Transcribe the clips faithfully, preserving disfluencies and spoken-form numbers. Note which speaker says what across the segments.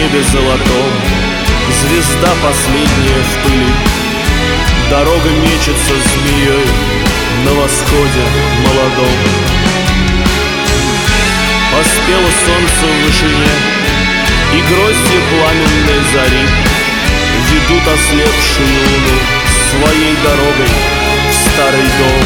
Speaker 1: небе золотом звезда последняя в пыли. Дорога мечется змеей на восходе молодом. Поспело солнце в вышине, и грозди пламенной зари ведут ослепшую луну своей дорогой в старый дом.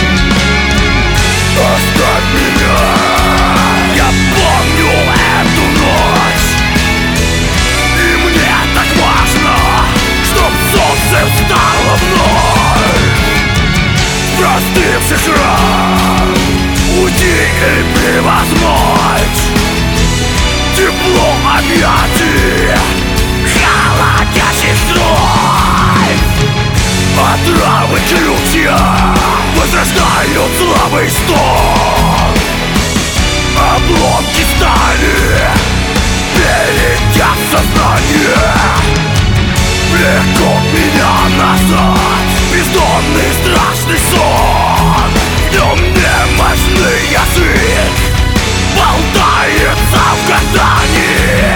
Speaker 2: Оставь меня, я помню эту ночь, и мне так важно, чтоб солнце встало вновь. Простывший шрам, уйди и превозмочь тепло объятий, холодящий строй. Отравы крючья возрождают слабый стон. Обломки стали перейдя в сознание, влекут меня назад в бездонный страшный сон. В нем немощный язык болтается в гортани.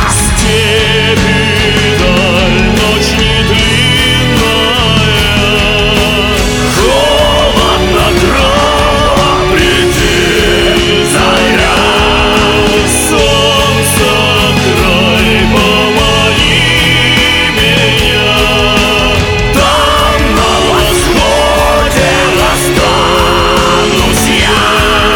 Speaker 1: Степи даль, ночь не длинная, холодно трава, приди, заря. Солнце край, помани меня, там на восходе останусь я.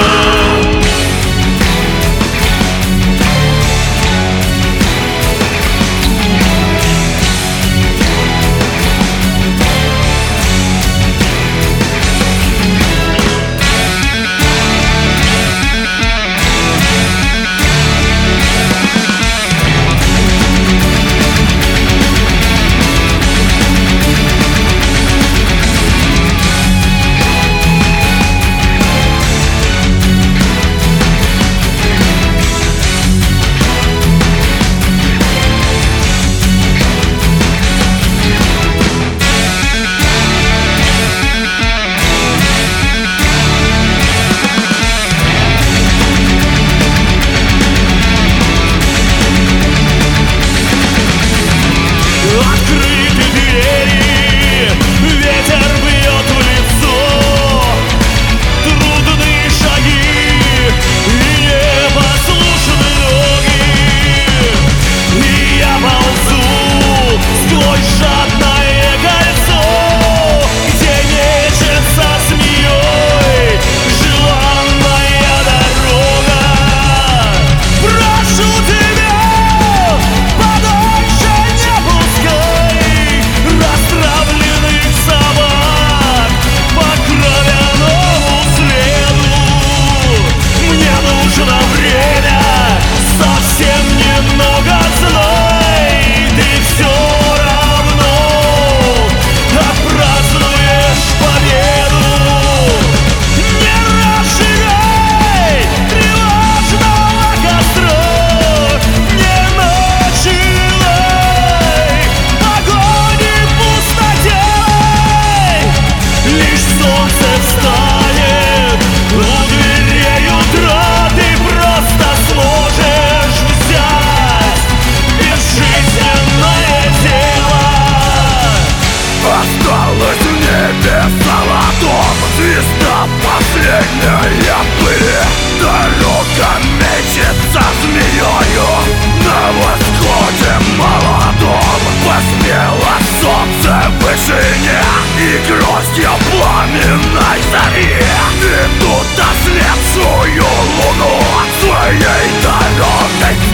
Speaker 1: Открыты двери, ветер бьет в лицо, трудные шаги и непослушные ноги. И я ползу сквозь жадное кольцо, где мечется змеей желанная дорога. Прошу тебя, подальше не пускай расстравленных собак по кровяному следу. Мне нужно время, совсем немного знай, ты все равно отпразднуешь победу. Не разжигай тревожного костра, не начинай огонь в пустоте. Лишь солнце встанет у дверей утра, ты просто сможешь взять безжизненное тело.
Speaker 2: Осталась в небе золотом звезда последняя пыли. Дорога мечется змеёю на восходе молодом. Поспело солнце в вышине, и гроздья пламенной зари ведут ослепшую луну своей дорогой.